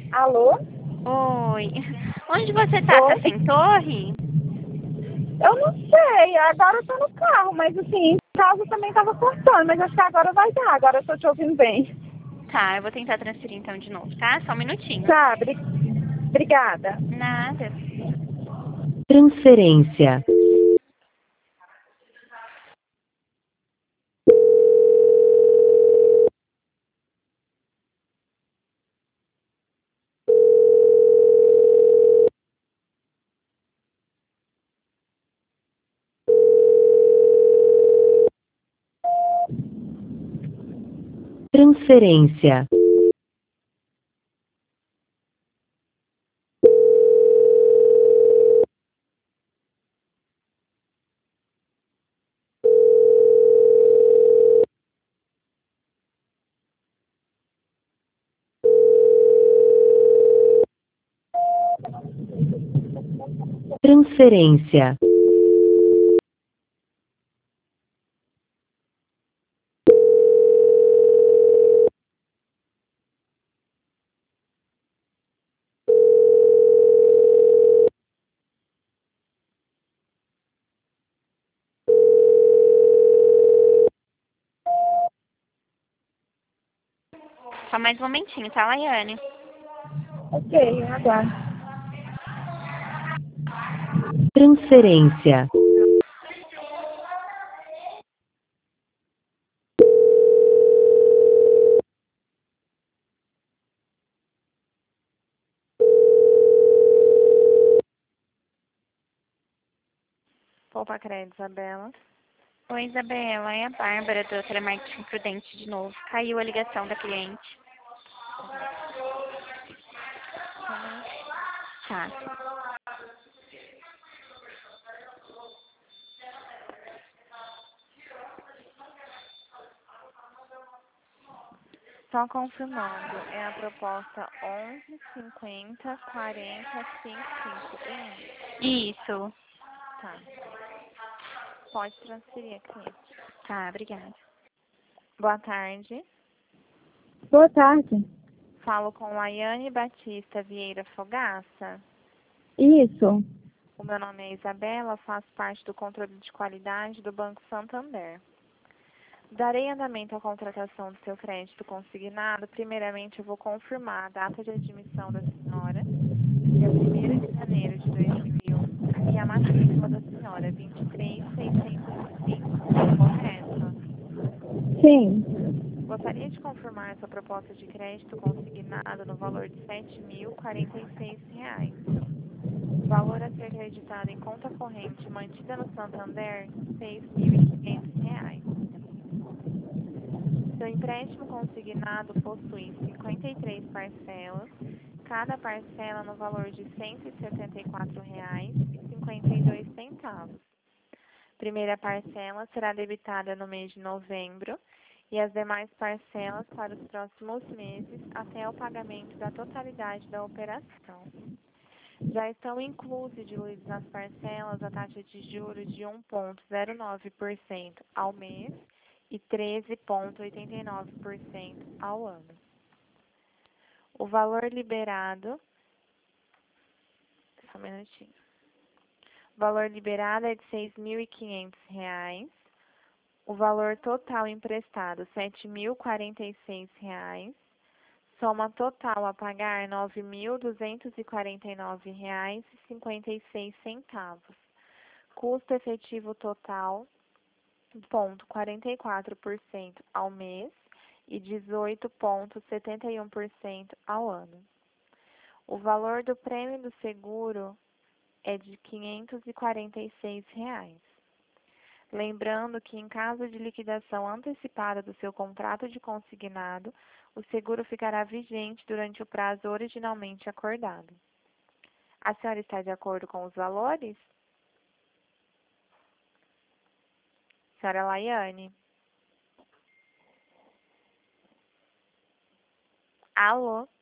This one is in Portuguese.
Alô? Oi. Onde você tá? Tá Oi? sem torre? Eu não sei, agora eu tô no carro, mas assim, em casa também tava cortando, mas acho que agora vai dar, agora eu tô te ouvindo bem. Tá, eu vou tentar transferir então de novo, tá? Só um minutinho. Tá, obrigada. Nada. Transferência. Transferência. Transferência. Só mais um momentinho, tá, Laiane? Ok, aguardo. Transferência. Poupa Crédito, Isabela. Oi, Isabela. É a Bárbara do Telemarketing Prudente de novo. Caiu a ligação da cliente. Só um minutinho. Tá. Só confirmando, é a proposta 1150-40-55. Isso. Tá. Pode transferir aqui. Tá, obrigada. Boa tarde. Boa tarde. Falo com Laiane Batista Vieira Fogaça. Isso. O meu nome é Isabela, faço parte do controle de qualidade do Banco Santander. Darei andamento à contratação do seu crédito consignado. Primeiramente, eu vou confirmar a data de admissão da senhora, dia 1º de janeiro de 2001, e a matrícula da senhora, 23605, correto? Sim. Gostaria de confirmar sua proposta de crédito consignado no valor de R$ 7.046. Valor a ser creditado em conta corrente mantida no Santander, R$ 6.500. Seu empréstimo consignado possui 53 parcelas, cada parcela no valor de R$ 174,52. Primeira parcela será debitada no mês de novembro e as demais parcelas para os próximos meses até o pagamento da totalidade da operação. Já estão inclusos e diluídos nas parcelas a taxa de juros de 1,09% ao mês e 13,89% ao ano. O valor liberado, só um minutinho. O valor liberado é de R$ 6.500. O valor total emprestado, R$ 7.046. Soma total a pagar R$ 9.249,56. Custo efetivo total, 0,44% ao mês e 18,71% ao ano. O valor do prêmio do seguro é de R$ 546. Lembrando que, em caso de liquidação antecipada do seu contrato de consignado, o seguro ficará vigente durante o prazo originalmente acordado. A senhora está de acordo com os valores? Senhora Laiane? Alô?